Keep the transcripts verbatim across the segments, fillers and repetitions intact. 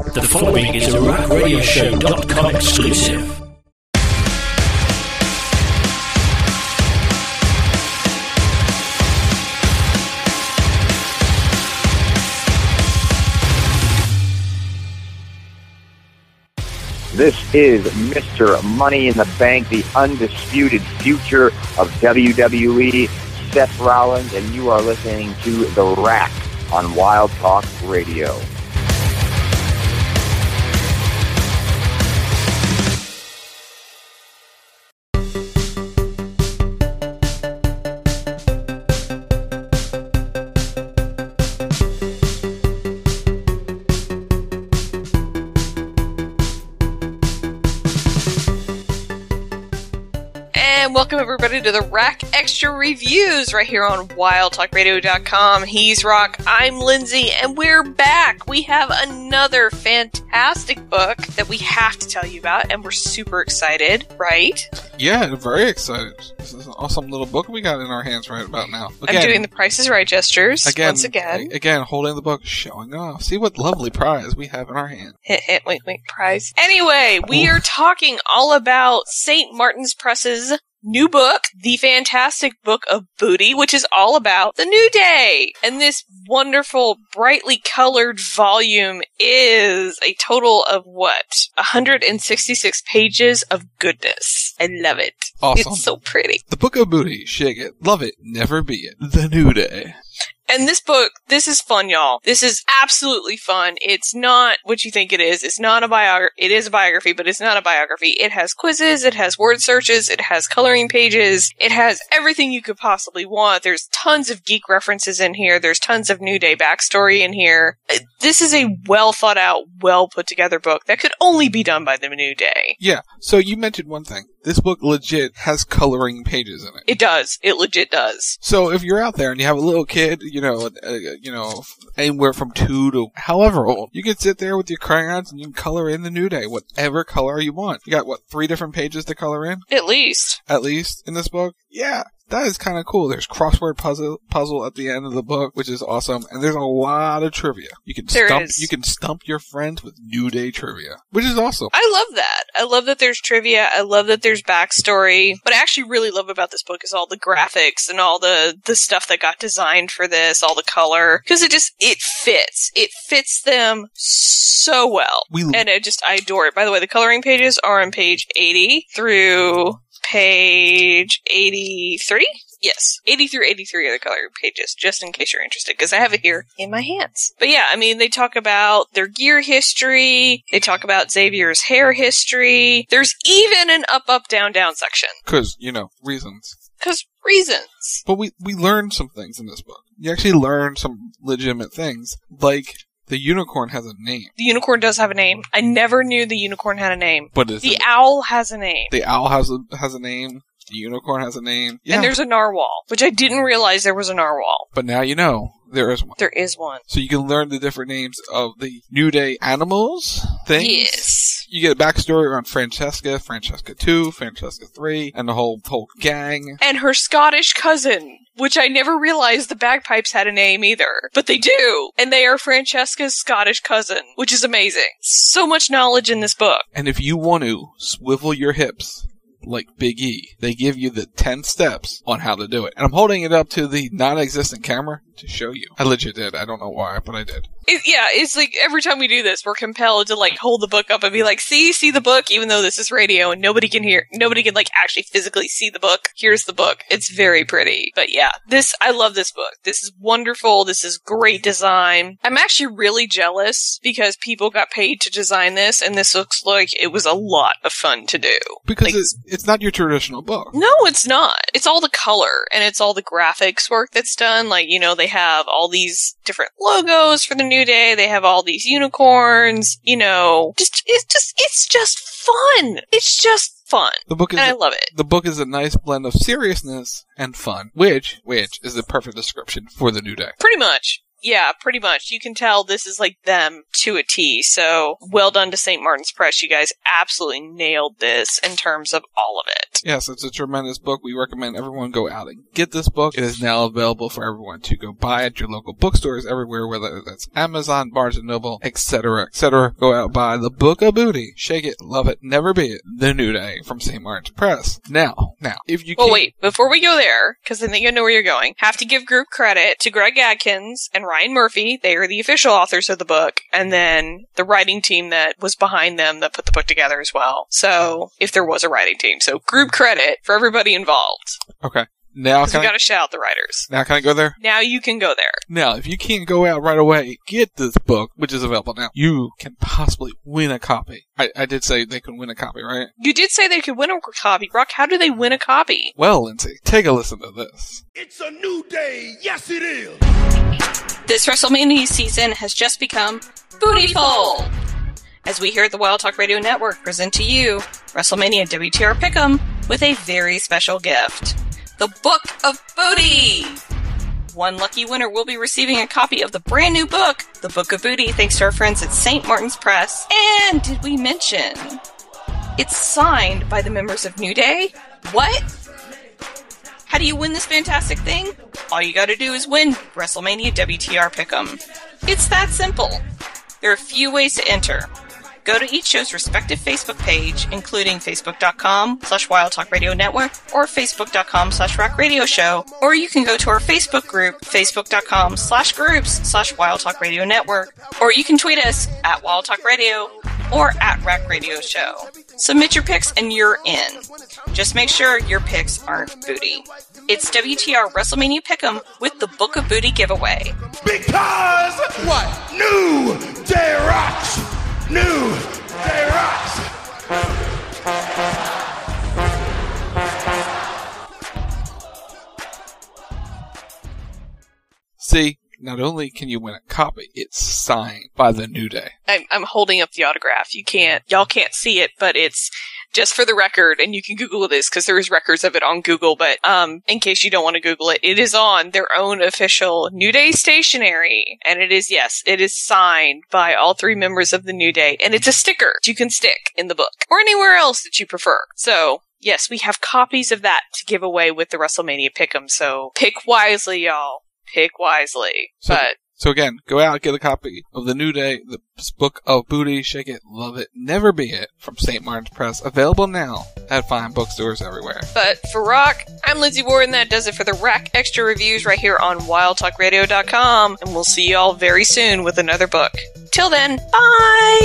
The following is a rock radio show dot com exclusive. This is Mister Money in the Bank, the undisputed future of W W E, Seth Rollins, and you are listening to The Rack on Wild Talk Radio. Welcome everybody to the Rack Extra Reviews right here on wild talk radio dot com. He's Rock, I'm Lindsay, and we're back. We have another fantastic book that we have to tell you about, and we're super excited, right? Yeah, very excited. This is an awesome little book we got in our hands right about now. Again, I'm doing the Price is Right gestures again, once again. Again, holding the book, showing off. See what lovely prize we have in our hand. Hit, hit, wink, wink, prize. Anyway, we Ooh. are talking all about Saint Martin's Press's new book, The Fantastic Book of Booty, which is all about the New Day. And this wonderful, brightly colored volume is a total of what? one hundred sixty-six pages of goodness. I love it. Awesome. It's so pretty. The Book of Booty. Shake it. Love it. Never be it. The New Day. And this book, this is fun, y'all. This is absolutely fun. It's not what you think it is. It's not a biography. It is a biography, but it's not a biography. It has quizzes. It has word searches. It has coloring pages. It has everything you could possibly want. There's tons of geek references in here. There's tons of New Day backstory in here. This is a well thought out, well put together book that could only be done by the New Day. Yeah. So you mentioned one thing. This book legit has coloring pages in it. It does. It legit does. So if you're out there and you have a little kid, you know, uh, you know, anywhere from two to however old, you can sit there with your crayons and you can color in the New Day, whatever color you want. You got, what, three different pages to color in? At least. At least in this book? Yeah. That is kind of cool. There's crossword puzzle puzzle at the end of the book, which is awesome, and there's a lot of trivia. You can there stump is. you can stump your friends with New Day trivia, which is awesome. I love that. I love that there's trivia. I love that there's backstory. What I actually really love about this book is all the graphics and all the the stuff that got designed for this, all the color, because it just it fits. It fits them so well, we, and I just I adore it. By the way, the coloring pages are on page eighty through page eighty-three? Yes. eighty through eighty-three are the color pages, just in case you're interested, because I have it here in my hands. But yeah, I mean, they talk about their gear history, they talk about Xavier's hair history, there's even an up, up, down, down section. Because, you know, reasons. Because reasons. But we, we learned some things in this book. You actually learned some legitimate things, like the unicorn has a name. The unicorn does have a name. I never knew the unicorn had a name. But it's the a, owl has a name. The owl has a, has a name. The unicorn has a name. Yeah. And there's a narwhal, which I didn't realize there was a narwhal. But now you know. There is one. There is one. So you can learn the different names of the New Day animals, things. Yes. You get a backstory on Francesca, Francesca two, Francesca three, and the whole whole gang. And her Scottish cousin, which I never realized the bagpipes had a name either. But they do. And they are Francesca's Scottish cousin, which is amazing. So much knowledge in this book. And if you want to swivel your hips like Big E, they give you the ten steps on how to do it. And I'm holding it up to the non-existent camera to show you. I legit did. I don't know why, but I did. It, yeah, it's like every time we do this, we're compelled to like hold the book up and be like, see, see the book, even though this is radio and nobody can hear, nobody can like actually physically see the book. Here's the book. It's very pretty. But yeah, this, I love this book. This is wonderful. This is great design. I'm actually really jealous because people got paid to design this and this looks like it was a lot of fun to do. Because like, it's, it's not your traditional book. No, it's not. It's all the color and it's all the graphics work that's done. Like, you know, they have all these different logos for the New Day. They have all these unicorns, you know, just, it's just, it's just fun. It's just fun. The book is and I a, love it. The book is a nice blend of seriousness and fun, which, which is the perfect description for the New Day. Pretty much. Yeah, pretty much. You can tell this is like them to a T. So well done to Saint Martin's Press. You guys absolutely nailed this in terms of all of it. Yes, it's a tremendous book. We recommend everyone go out and get this book. It is now available for everyone to go buy at your local bookstores everywhere, whether that's Amazon, Barnes and Noble, et cetera, et cetera. Go out, buy the Book of Booty. Shake it, love it, never be it. The New Day from Saint Martin's Press. Now, now, if you Oh, can't... wait. Before we go there, because I think I know where you're going, have to give group credit to Greg Adkins and Ryan Murphy. They are the official authors of the book. And then the writing team that was behind them that put the book together as well. So, if there was a writing team. So, group credit for everybody involved. Okay. Now Because we can I... gotta shout out the writers. Now can I go there? Now you can go there. Now, if you can't go out right away, get this book, which is available now. You can possibly win a copy. I, I did say they can win a copy, right? You did say they could win a copy. Rock, how do they win a copy? Well, Lindsay, take a listen to this. It's a new day. Yes, it is. This WrestleMania season has just become Bootyful! As we here at the Wild Talk Radio Network present to you WrestleMania W T R Pick'em with a very special gift. The Book of Booty! One lucky winner will be receiving a copy of the brand new book, The Book of Booty, thanks to our friends at Saint Martin's Press. And did we mention it's signed by the members of New Day? What? How do you win this fantastic thing? All you gotta do is win WrestleMania W T R Pick'em. It's that simple. There are a few ways to enter. Go to each show's respective Facebook page, including facebook.com slash Wild Talk Radio Network or facebook.com slash Rock Radio Show, or you can go to our Facebook group, facebook.com slash groups slash Wild Talk Radio Network, or you can tweet us at Wild Talk Radio or at Rock Radio Show. Submit your picks and you're in. Just make sure your picks aren't booty. It's W T R WrestleMania Pick'em with the Book of Booty giveaway. Because what? New Day Rocks. New Day Rocks. See, not only can you win a copy, it's signed by the New Day. I'm, I'm holding up the autograph. You can't, y'all can't see it, but it's just for the record, and you can Google this because there is records of it on Google, but um, in case you don't want to Google it, it is on their own official New Day stationery, and it is, yes, it is signed by all three members of the New Day, and it's a sticker you can stick in the book, or anywhere else that you prefer. So, yes, we have copies of that to give away with the WrestleMania Pick'em, so pick wisely, y'all. Pick wisely. So, but so again, go out, get a copy of the New Day, the Book of Booty, Shake It, Love It, Never Be It from Saint Martin's Press, available now at fine bookstores everywhere. But for Rock, I'm Lindsay Warren. That does it for the Rack Extra Reviews right here on wild talk radio dot com, and we'll see you all very soon with another book. Till then, bye!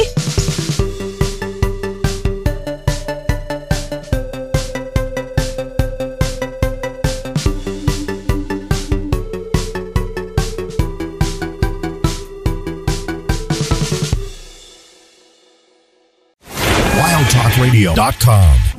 wild talk radio dot com